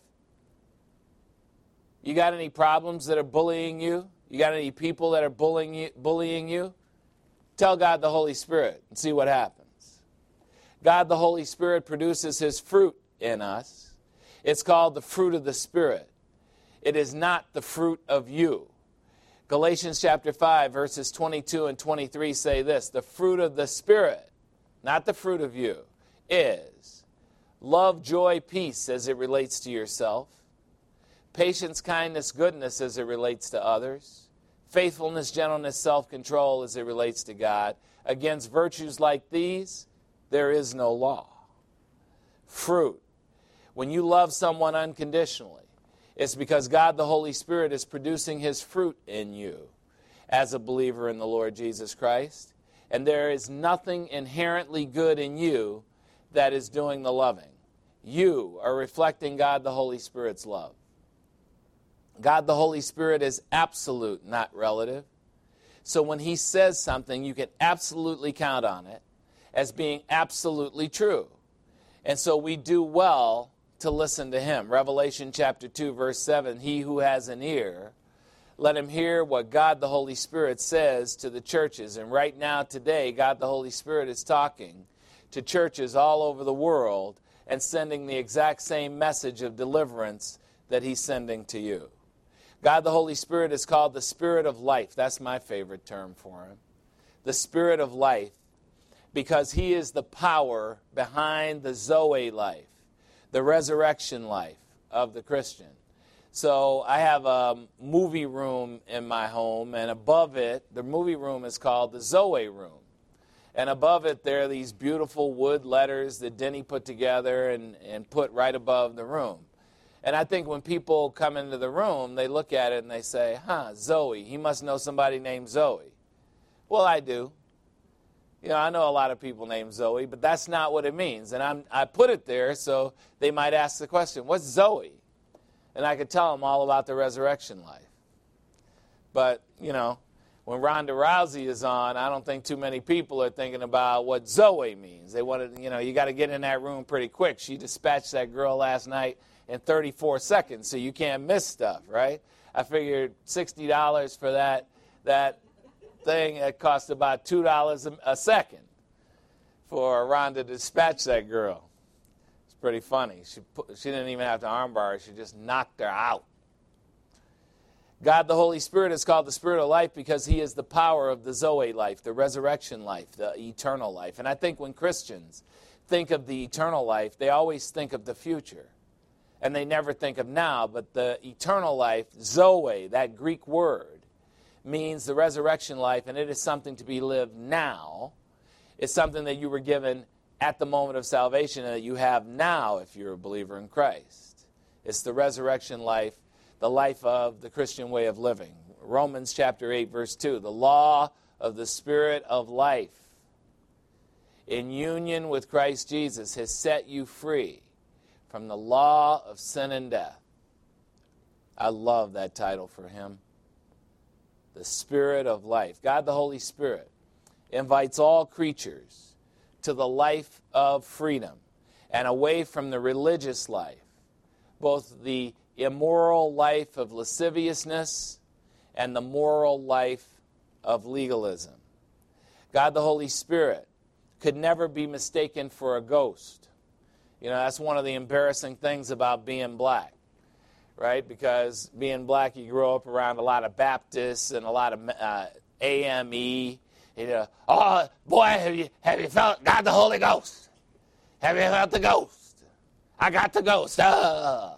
You got any problems that are bullying you? You got any people that are bullying you? Bullying you? Tell God the Holy Spirit and see what happens. God the Holy Spirit produces his fruit in us. It's called the fruit of the Spirit. It is not the fruit of you. Galatians chapter five, verses twenty-two and twenty-three say this: the fruit of the Spirit, not the fruit of you, is love, joy, peace as it relates to yourself, patience, kindness, goodness as it relates to others, faithfulness, gentleness, self-control as it relates to God. Against virtues like these, there is no law. Fruit. When you love someone unconditionally, it's because God the Holy Spirit is producing his fruit in you as a believer in the Lord Jesus Christ. And there is nothing inherently good in you that is doing the loving. You are reflecting God the Holy Spirit's love. God the Holy Spirit is absolute, not relative. So when he says something, you can absolutely count on it as being absolutely true. And so we do well to listen to him. Revelation chapter two, verse seven, he who has an ear, let him hear what God the Holy Spirit says to the churches. And right now, today, God the Holy Spirit is talking to churches all over the world and sending the exact same message of deliverance that he's sending to you. God the Holy Spirit is called the Spirit of life. That's my favorite term for him. The Spirit of life, because he is the power behind the Zoe life, the resurrection life of the Christian. So I have a movie room in my home, and above it, the movie room is called the Zoe room. And above it, there are these beautiful wood letters that Denny put together and, and put right above the room. And I think when people come into the room, they look at it and they say, huh, Zoe, he must know somebody named Zoe. Well, I do. You know, I know a lot of people named Zoe, but that's not what it means. And I'm, I put it there so they might ask the question, what's Zoe? And I could tell them all about the resurrection life. But, you know, when Ronda Rousey is on, I don't think too many people are thinking about what Zoe means. They want to, you know, you got to get in that room pretty quick. She dispatched that girl last night in thirty-four seconds, so you can't miss stuff, right? I figured sixty dollars for that that thing. It cost about two dollars a second for Rhonda to dispatch that girl. It's pretty funny. She put, she didn't even have to armbar her. She just knocked her out. God the Holy Spirit is called the Spirit of life because he is the power of the Zoe life, the resurrection life, the eternal life. And I think when Christians think of the eternal life, they always think of the future. And they never think of now, but the eternal life, Zoe, that Greek word, means the resurrection life, and it is something to be lived now. It's something that you were given at the moment of salvation and that you have now if you're a believer in Christ. It's the resurrection life, the life of the Christian way of living. Romans chapter eight, verse two, the law of the Spirit of life in union with Christ Jesus has set you free from the law of sin and death. I love that title for him. The Spirit of life. God the Holy Spirit invites all creatures to the life of freedom and away from the religious life, both the immoral life of lasciviousness and the moral life of legalism. God the Holy Spirit could never be mistaken for a ghost. You know, that's one of the embarrassing things about being black, right? Because being black, you grow up around a lot of Baptists and a lot of uh, A M E. You know, oh, boy, have you, have you felt God the Holy Ghost? Have you felt the ghost? I got the ghost. Uh.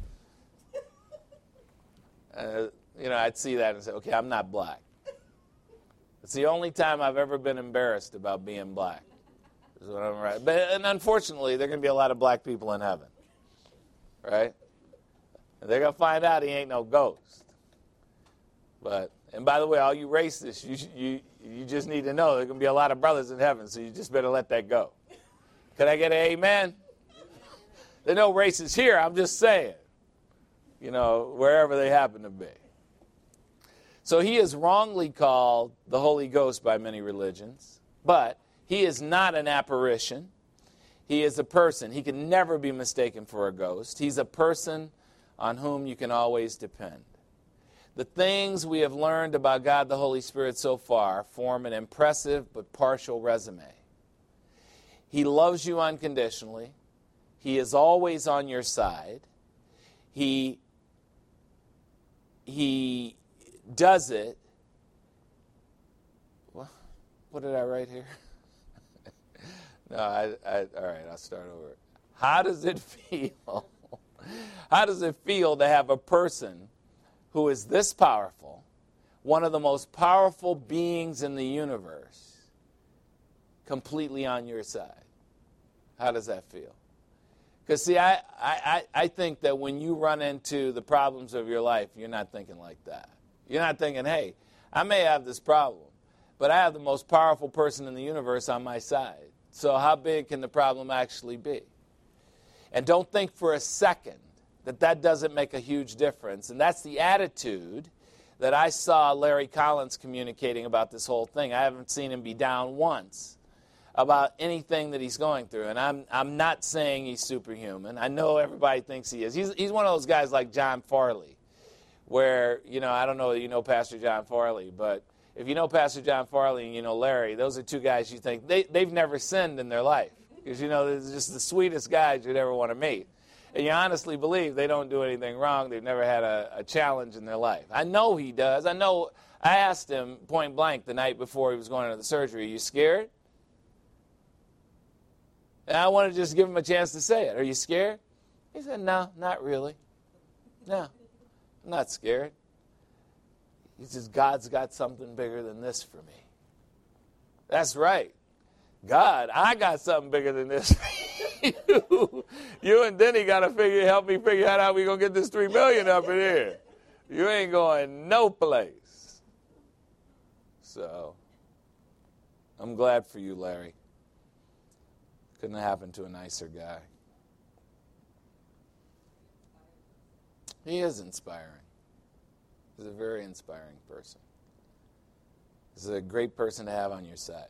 Uh, you know, I'd see that and say, okay, I'm not black. It's the only time I've ever been embarrassed about being black. Is what I'm right. But, and unfortunately, there are going to be a lot of black people in heaven, right? And they're going to find out he ain't no ghost. But, and by the way, all you racists, you, you, you just need to know there are going to be a lot of brothers in heaven, so you just better let that go. Could I get an amen? There are no racists here, I'm just saying. You know, wherever they happen to be. So he is wrongly called the Holy Ghost by many religions, but he is not an apparition. He is a person. He can never be mistaken for a ghost. He's a person on whom you can always depend. The things we have learned about God the Holy Spirit so far form an impressive but partial resume. He loves you unconditionally. He is always on your side. He He does it. What, what did I write here? no, I, I, all right, I'll start over. How does it feel? How does it feel to have a person who is this powerful, one of the most powerful beings in the universe, completely on your side? How does that feel? Because, see, I, I, I think that when you run into the problems of your life, you're not thinking like that. You're not thinking, hey, I may have this problem, but I have the most powerful person in the universe on my side. So how big can the problem actually be? And don't think for a second that that doesn't make a huge difference. And that's the attitude that I saw Larry Collins communicating about this whole thing. I haven't seen him be down once about anything that he's going through. And I'm I'm not saying he's superhuman. I know everybody thinks he is. He's, he's one of those guys like John Farley, where, you know, I don't know if you know Pastor John Farley, but if you know Pastor John Farley and you know Larry, those are two guys you think, they, they've never sinned in their life. Because, you know, they're just the sweetest guys you'd ever want to meet. And you honestly believe they don't do anything wrong. They've never had a, a challenge in their life. I know he does. I know. I asked him point blank the night before he was going into the surgery, are you scared? And I want to just give him a chance to say it. Are you scared? He said, no, not really. No, I'm not scared. He says, God's got something bigger than this for me. That's right. God, I got something bigger than this for you. You and Denny got to figure, help me figure out how we're going to get this three million dollars up in here. You ain't going no place. So, I'm glad for you, Larry. Couldn't have happened to a nicer guy. He is inspiring. He's a very inspiring person. He's a great person to have on your side.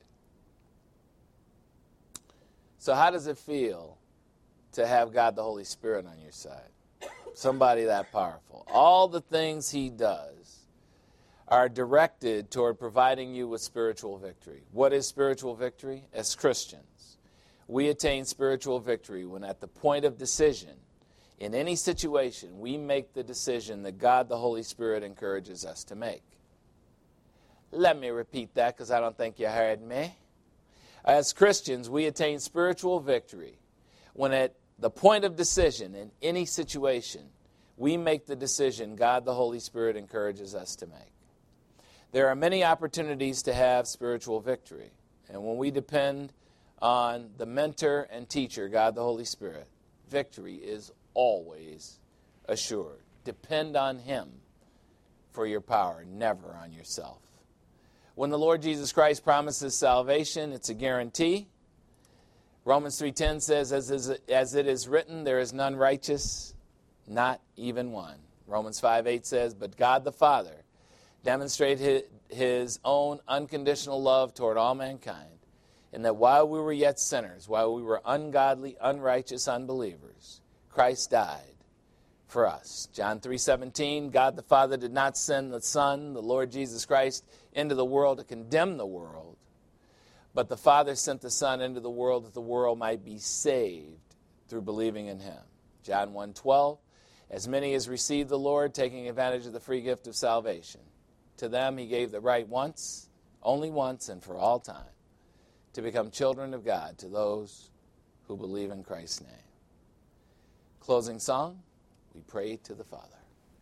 So how does it feel to have God the Holy Spirit on your side? Somebody that powerful. All the things he does are directed toward providing you with spiritual victory. What is spiritual victory? As Christians, we attain spiritual victory when at the point of decision, in any situation, we make the decision that God the Holy Spirit encourages us to make. Let me repeat that because I don't think you heard me. As Christians, we attain spiritual victory when at the point of decision in any situation, we make the decision God the Holy Spirit encourages us to make. There are many opportunities to have spiritual victory. And when we depend on the mentor and teacher, God the Holy Spirit, victory is always assured. Depend on him for your power, never on yourself. When the Lord Jesus Christ promises salvation, it's a guarantee. Romans three ten says, as, is, as it is written, there is none righteous, not even one. Romans five eight says, but God the Father demonstrated his, his own unconditional love toward all mankind, in that while we were yet sinners, while we were ungodly, unrighteous unbelievers, Christ died for us. John three seventeen, God the Father did not send the Son, the Lord Jesus Christ, into the world to condemn the world, but the Father sent the Son into the world that the world might be saved through believing in him. John one twelve, as many as received the Lord, taking advantage of the free gift of salvation, to them he gave the right once, only once, and for all time, to become children of God, to those who believe in Christ's name. Closing song, we pray to the Father.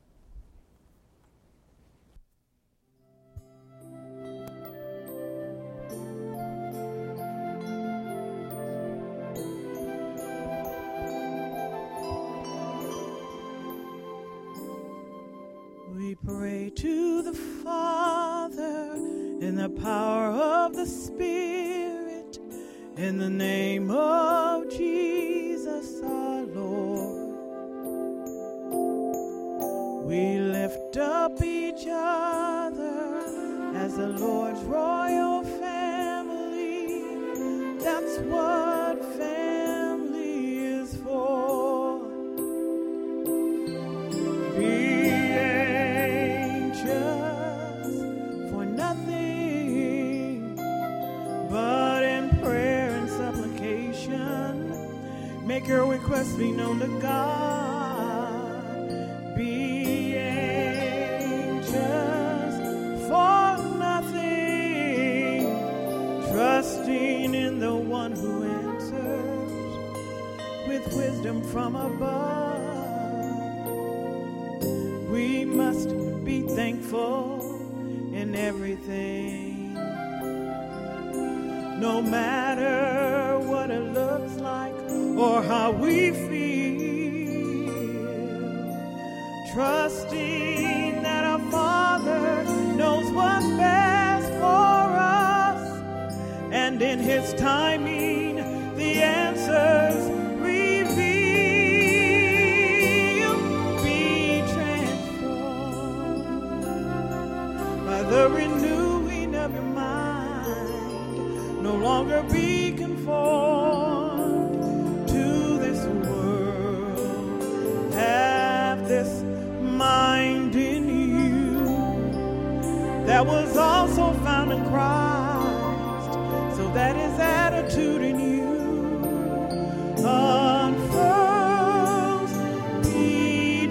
We pray to the Father in the power of the Spirit, in the name of Jesus our Lord. We lift up each other as the Lord's royal family. That's what family is for. Be for nothing, but in prayer and supplication, make your requests be known to God. Be anxious for nothing, trusting in the one who answers with wisdom from above. We must be thankful in everything, no matter what it looks like or how we feel, trusting that our Father knows what's best for us. His timing, the answers reveal. Be transformed by the renewing of your mind. No longer be conformed to this world. Have this mind in you that was also found in Christ, so that His attitude in you unfurls. Be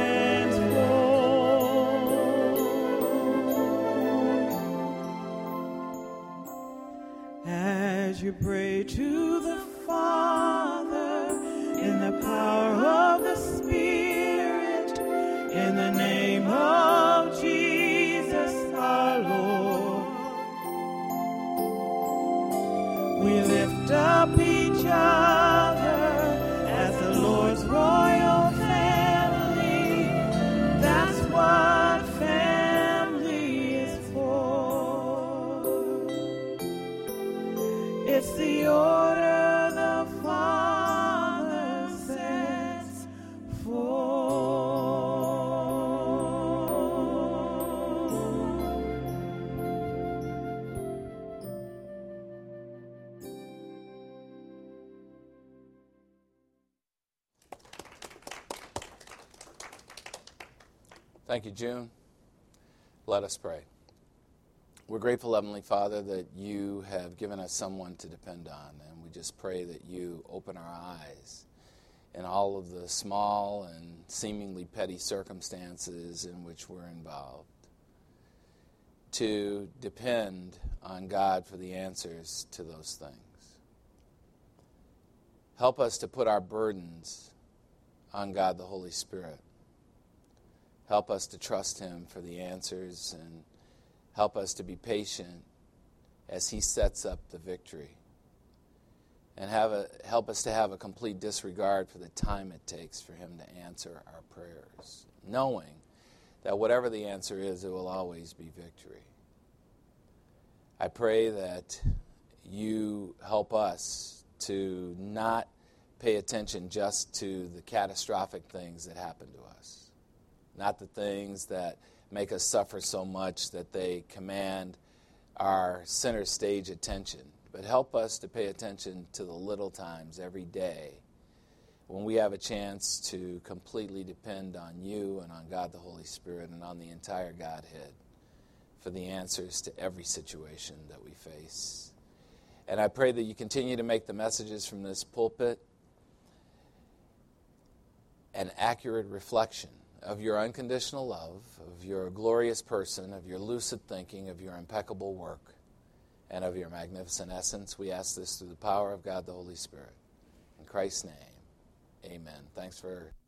transformed as you pray to the Father in the power of the Spirit, in the name of Jesus our Lord. We lift up each other as the Lord's royal family. That's what family is for. It's the order the Father sets Thank you, June. Let us pray. We're grateful, Heavenly Father, that you have given us someone to depend on, and we just pray that you open our eyes in all of the small and seemingly petty circumstances in which we're involved, to depend on God for the answers to those things. Help us to put our burdens on God the Holy Spirit. Help us to trust Him for the answers, and help us to be patient as He sets up the victory. And have a, help us to have a complete disregard for the time it takes for Him to answer our prayers, knowing that whatever the answer is, it will always be victory. I pray that you help us to not pay attention just to the catastrophic things that happen to us, not the things that make us suffer so much that they command our center stage attention, but help us to pay attention to the little times every day when we have a chance to completely depend on you and on God the Holy Spirit and on the entire Godhead for the answers to every situation that we face. And I pray that you continue to make the messages from this pulpit an accurate reflection of your unconditional love, of your glorious person, of your lucid thinking, of your impeccable work, and of your magnificent essence. We ask this through the power of God the Holy Spirit. In Christ's name, amen. Thanks for